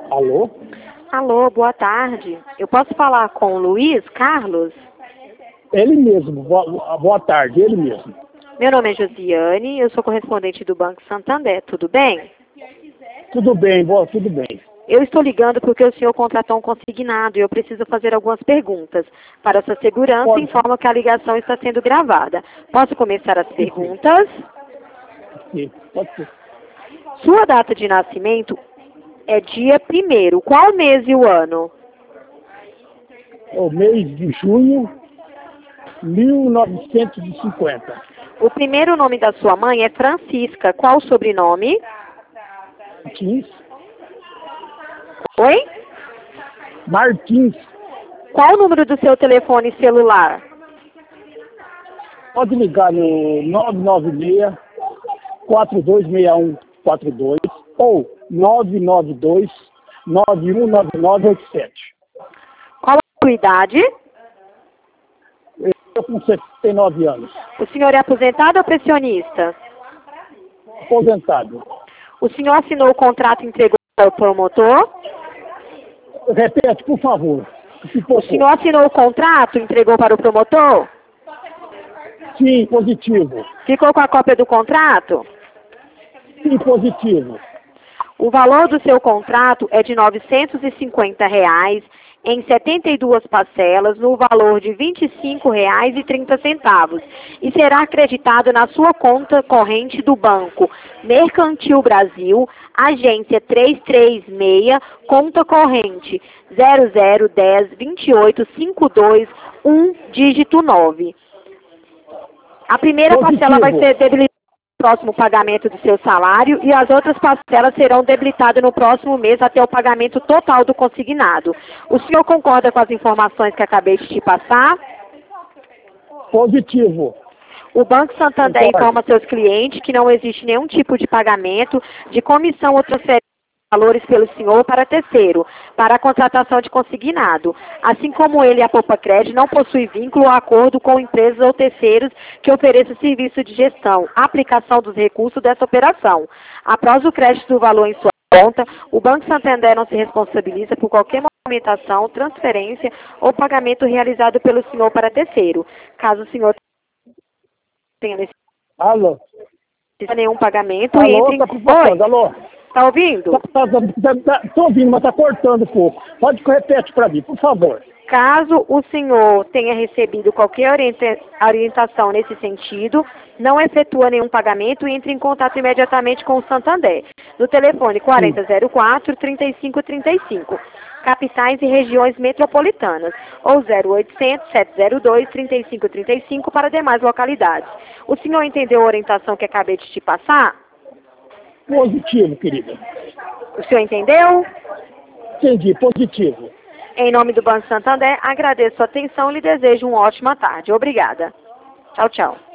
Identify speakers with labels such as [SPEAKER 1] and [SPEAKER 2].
[SPEAKER 1] Alô?
[SPEAKER 2] Alô, boa tarde. Eu posso falar com o Luiz Carlos?
[SPEAKER 1] Ele mesmo. Boa tarde, ele mesmo.
[SPEAKER 2] Meu nome é Josiane, eu sou correspondente do Banco Santander, tudo bem?
[SPEAKER 1] Tudo bem, tudo bem.
[SPEAKER 2] Eu estou ligando porque o senhor contratou um consignado e eu preciso fazer algumas perguntas. Para sua segurança,
[SPEAKER 1] Pode.
[SPEAKER 2] informo que a ligação está sendo gravada. Posso começar as perguntas?
[SPEAKER 1] Sim, pode ser.
[SPEAKER 2] Sua data de nascimento é dia 1º. Qual mês e o ano?
[SPEAKER 1] O mês de junho, 1950.
[SPEAKER 2] O primeiro nome da sua mãe é Francisca. Qual o sobrenome?
[SPEAKER 1] 15.
[SPEAKER 2] Oi?
[SPEAKER 1] Martins.
[SPEAKER 2] Qual o número do seu telefone celular?
[SPEAKER 1] Pode ligar no 996-426142 ou 992-919987.
[SPEAKER 2] Qual a sua idade?
[SPEAKER 1] Eu estou com 79 anos.
[SPEAKER 2] O senhor é aposentado ou pensionista?
[SPEAKER 1] Aposentado.
[SPEAKER 2] O senhor assinou o contrato e entregou para o promotor?
[SPEAKER 1] Repete, por favor.
[SPEAKER 2] O senhor assinou o contrato e entregou para o promotor?
[SPEAKER 1] Sim, positivo.
[SPEAKER 2] Ficou com a cópia do contrato?
[SPEAKER 1] Sim, positivo.
[SPEAKER 2] O valor do seu contrato é de R$ 950 em 72 parcelas no valor de R$ 25,30 e será acreditado na sua conta corrente do Banco Mercantil Brasil, agência 336, conta corrente 00102852 dígito 9. A primeira parcela vai ser debilitada no próximo pagamento do seu salário e as outras parcelas serão debilitadas no próximo mês até o pagamento total do consignado. O senhor concorda com as informações que acabei de te passar?
[SPEAKER 1] Positivo.
[SPEAKER 2] O Banco Santander informa seus clientes que não existe nenhum tipo de pagamento de comissão ou transferência de valores pelo senhor para terceiro, para a contratação de consignado. Assim como ele e a Poupa Crédito não possui vínculo ou acordo com empresas ou terceiros que ofereçam serviço de gestão, aplicação dos recursos dessa operação. Após o crédito do valor em sua conta, o Banco Santander não se responsabiliza por qualquer movimentação, transferência ou pagamento realizado pelo senhor para terceiro. Caso o senhor tenha necessidade
[SPEAKER 1] Alô?
[SPEAKER 2] de nenhum pagamento,
[SPEAKER 1] Alô,
[SPEAKER 2] entre em...
[SPEAKER 1] tá cortando, alô?
[SPEAKER 2] Tá ouvindo?
[SPEAKER 1] Tô ouvindo, mas tá cortando um pouco. Pode que repete para mim, por favor.
[SPEAKER 2] Caso o senhor tenha recebido qualquer orientação nesse sentido, não efetua nenhum pagamento e entre em contato imediatamente com o Santander, no telefone 4004-3535, capitais e regiões metropolitanas, ou 0800-702-3535 para demais localidades. O senhor entendeu a orientação que acabei de te passar?
[SPEAKER 1] Positivo, querida.
[SPEAKER 2] O senhor entendeu?
[SPEAKER 1] Entendi, positivo.
[SPEAKER 2] Em nome do Banco Santander, agradeço a atenção e lhe desejo uma ótima tarde. Obrigada. Tchau, tchau.